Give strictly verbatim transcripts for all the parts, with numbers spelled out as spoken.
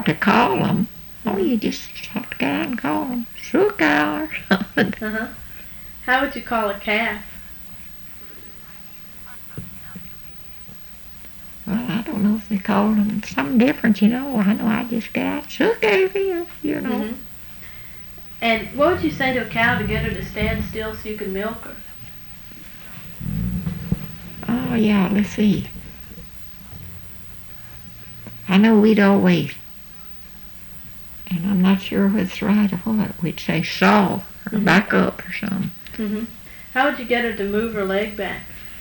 to call them. Oh, Mhm. you just have to go out and call them. Shoo cow or something. Uh-huh. How would you call a calf? Well, I don't know if they call them something different, you know. I know I just got shoo cow, you know. Mhm. And what would you say to a cow to get her to stand still so you can milk her? Oh, yeah, let's see. I know we'd always, and I'm not sure whether it's right or what, we'd say saw or Mhm. back up or something. Mhm. How would you get her to move her leg back?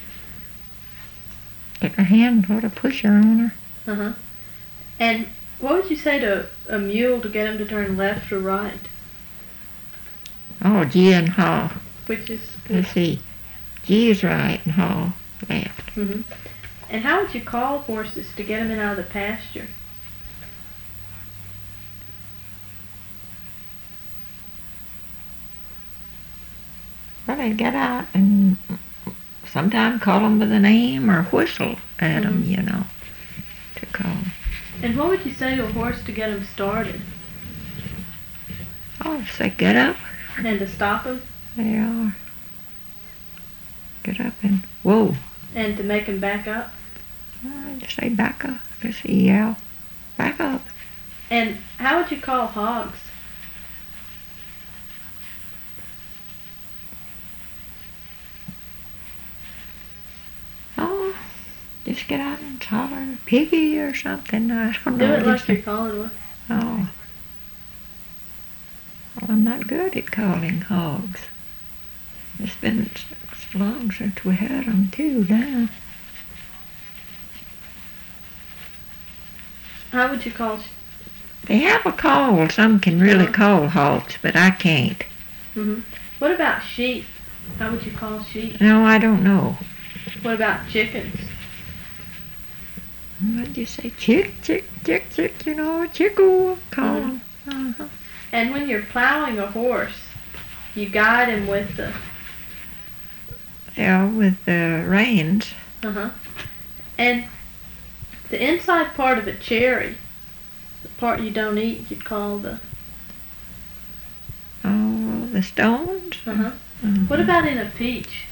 Take her hand, put a pusher on her. Uh-huh. And what would you say to a mule to get him to turn left or right? Oh, G and haw. Which is Let's see. G is right and haw left. Mhm. And how would you call horses to get them in out of the pasture? Well, they'd get out and sometimes call them by the name or whistle at them, Mhm. you know, to call. And what would you say to a horse to get him started Oh, say get up. and to stop him They are. Get up and whoa. and to make him back up? I just say back up. Let's see, yell. Back up. And how would you call hogs? Oh, just get out and holler piggy or something. I don't Do know. it like just- you're calling one. Oh. Well, I'm not good at calling hogs. It's been so long since we had them too now. How would you call? Sh- They have a call. Some can really Uh-huh. call hogs, but I can't. mhm. What about sheep? How would you call sheep? No, I don't know. What about chickens? What'd you say? Chick, chick, chick, chick, you know, chickle, call Mhm. 'em. Uh-huh. And when you're plowing a horse, you guide him with the Yeah, with the reins. uh-huh. And the inside part of a cherry, the part you don't eat, you'd call the Oh, the stones. uh-huh. Uh-huh. What about in a peach?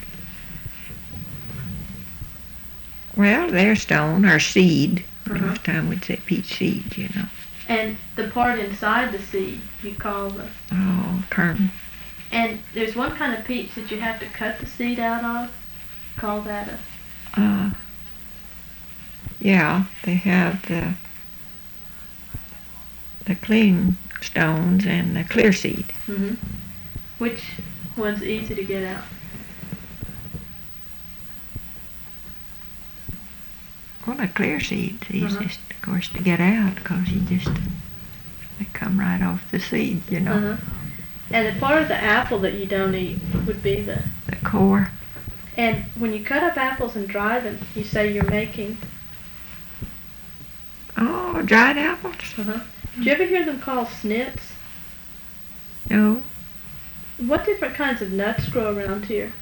Well, they're stone or seed. Uh-huh. Most time we'd say peach seed, you know. And the part inside the seed, you call the Oh, kernel. and there's one kind of peach that you have to cut the seed out of. Call that a Uh, yeah, they have the the clean stones and the clear seed. mhm. Which one's easy to get out? Well, the clear seed's Uh-huh. easiest, of course, to get out because you just they come right off the seed, you know. Uh-huh. And the part of the apple that you don't eat would be the The core. and when you cut up apples and dry them, you say you're making Oh, dried apples. uh-huh. Do you ever hear them called snips? No. What different kinds of nuts grow around here?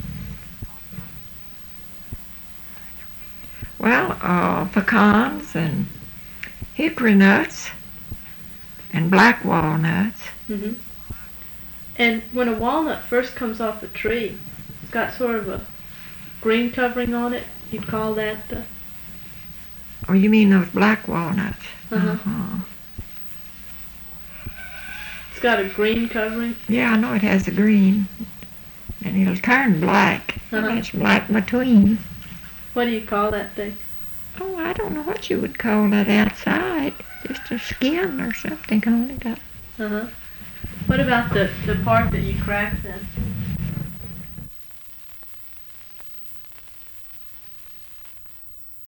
Well, uh, pecans and hickory nuts and black walnuts. Mm-hmm. And when a walnut first comes off a tree, it's got sort of a green covering on it. You'd call that the Oh, you mean those black walnuts? Uh-huh. Uh-huh. it's got a green covering. Yeah, I know it has the green. And it'll turn black. Uh-huh. And it's black between. What do you call that thing? Oh, I don't know what you would call that outside. Just a skin or something on it. Uh-huh. What about the, the part that you crack then?